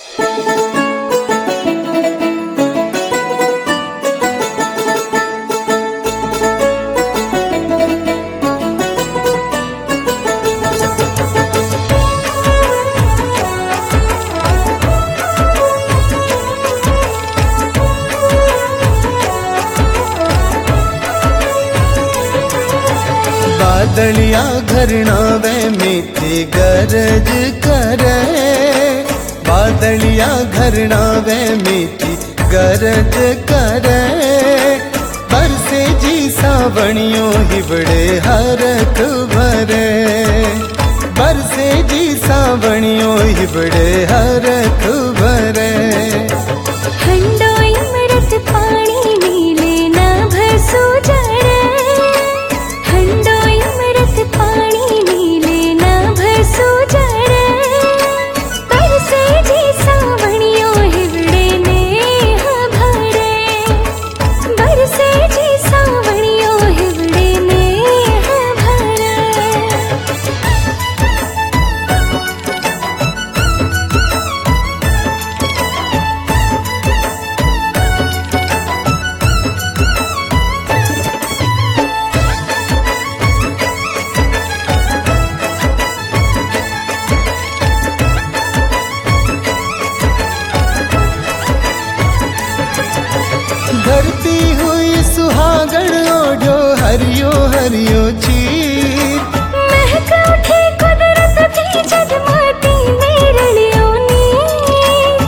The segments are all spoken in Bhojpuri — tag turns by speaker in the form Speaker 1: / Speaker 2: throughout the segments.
Speaker 1: बादलिया घरनावे मीठी गरज करे, बादलिया घरनावे मीठी गरज करे। बरसे जी सावणियों हिबड़े हरख भरे, बरसे जी सावणियों हिबड़े हरख भरे।
Speaker 2: हंडोई मरत पानी नीले नभ सुजरे, हंडोई मरत पानी नीले नभ सुजरे। बरसे जी सावणियों हिबड़े नेह भरे, बरसे जी सावणियों हिबड़े नेह भरे।
Speaker 1: धरती हुई सुहागण ओढ़ो हरियो हरियो चीर।
Speaker 2: महक उठे कुदरत थी जग माटी में रलियों नीर।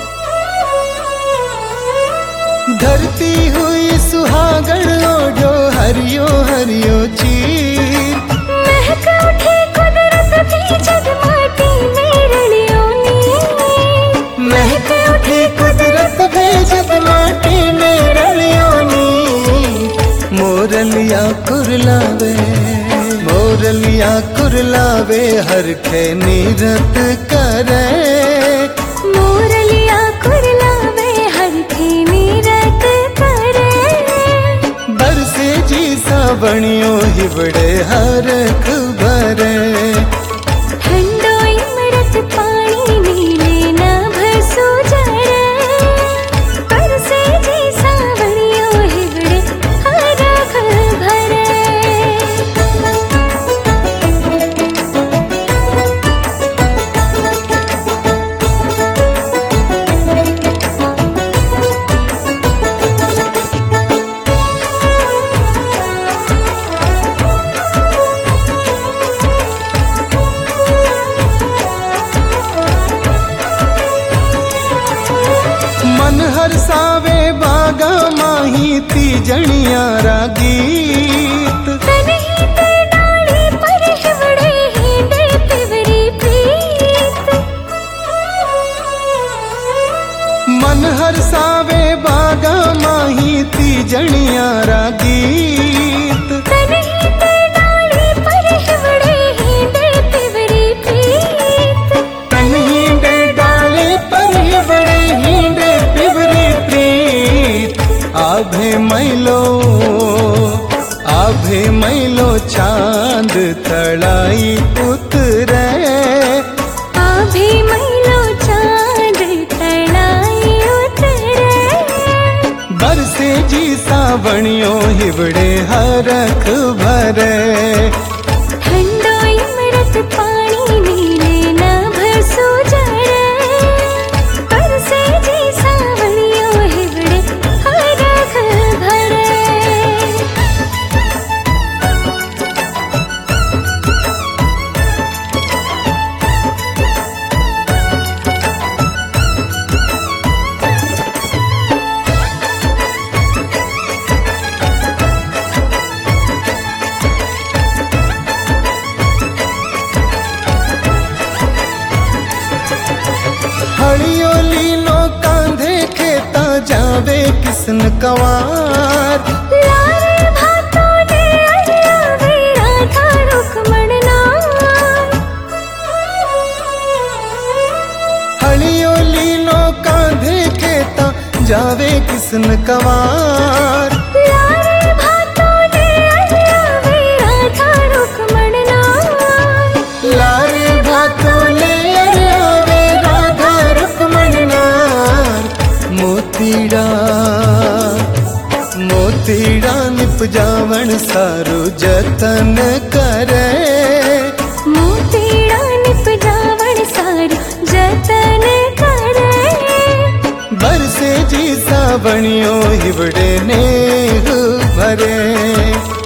Speaker 1: धरती हुई सुहागण ओढ़ो हरियो हरियो चीर।
Speaker 2: महक उठे कुदरत थी जग माटी में रलियों नीर।
Speaker 1: महक उठे कुदरत भी जग माटी में रलियों नीर। मोरलिया कुरलावे, मोरलिया कुरलावे हरखे नीरत करे।
Speaker 2: मोरलिया कुरलावे हरखे नीरत करे।
Speaker 1: बरसे जी सावणियों हिबड़े हरख भरे।
Speaker 2: हंडोई मरत पानी नीले नभ सुजरे। बरसे जी सावणियों हिबड़े हरख भरे।
Speaker 1: मन हरसावे बागा माही तीजणिया रा गीत।
Speaker 2: तनही ते डाली पर हिवड़े हींदे तिवरी प्रीत।
Speaker 1: मन हरसावे बागा माही तीजणिया रा गीत।
Speaker 2: तनही ते डाली पर हिवड़े हींदे तिवरी प्रीत।
Speaker 1: तन्ही दे डाले पर हिबड़े हींदे तिवरी प्रीत। आभे मैलो चांद तड़ाई उतरे।
Speaker 2: आभे मैलो चांद तड़ाई उतरे।
Speaker 1: बरसे जी सावणियों हिबड़े हरख भरे।
Speaker 2: हंडोई मरत पानी नीले नभ सुजरे। बरसे जी सावणियों हिबड़े हरख भरे।
Speaker 1: हड़ियो लीलो कांधे खेता जावे किसन कवार।
Speaker 2: लारे भातों ने अड़िया वे राधा रुक्मण नार।
Speaker 1: हड़ियो लीलो कांधे खेता जावे किसन कवार।
Speaker 2: लारे भातों ने अड़िया वे राधा रुक्मण नार।
Speaker 1: लारे भातों ले आवे राधा रुक्मण सारू जतन करे,
Speaker 2: मोतीड़ा निपजावण सारू जतन करे।
Speaker 1: बरसे जी सावणियों हिवड़े ने भरे।